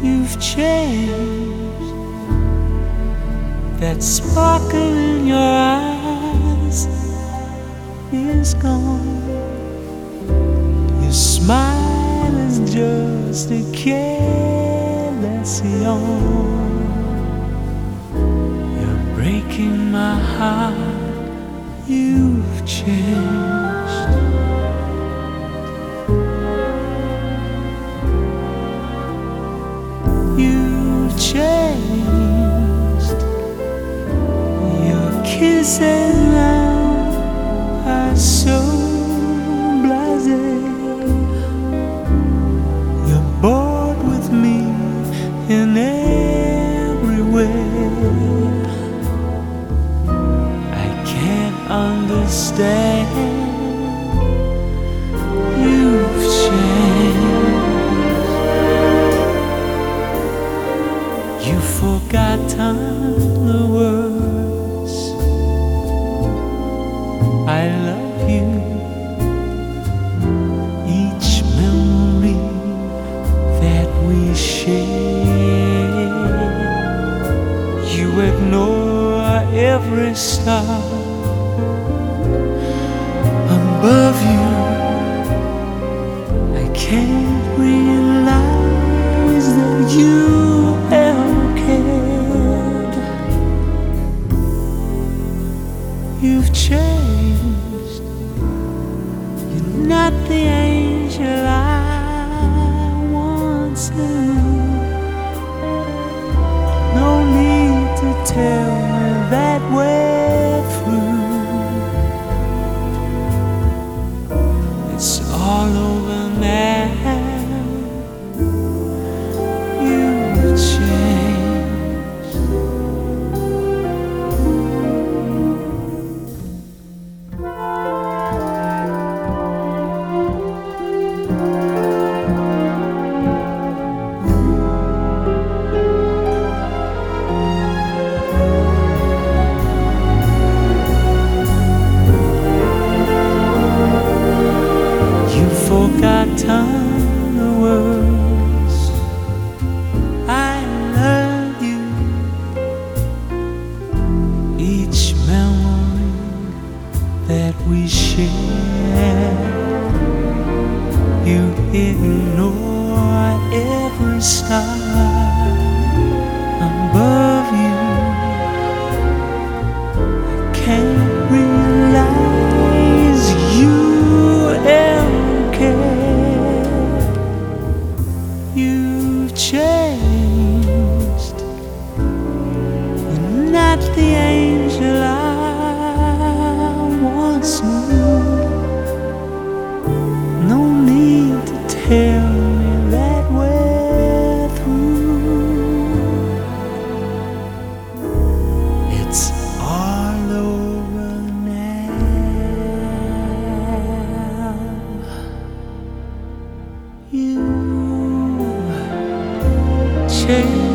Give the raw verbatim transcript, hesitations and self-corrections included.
You've changed. That sparkle in your eyes is gone. Your smile is just a careless yawn. You're breaking my heart. You've changed. You've changed. Your kisses now are so blasé. You're bored with me in every way. I can't understand. You've changed. You've forgotten the words I love you. Each memory that we share. You ignore every star above you. I can't realize that you ever cared. You've changed. You're not the angel I once knew. No need to tell me that we're through. It's all over now. You've changed. You've forgotten the words I love you. Each memory that we share. You ignore every star above you. I can't realize you ever cared. You've changed. You're not the angel I once knew. No need to tell me that we're through. It's all over now. You change.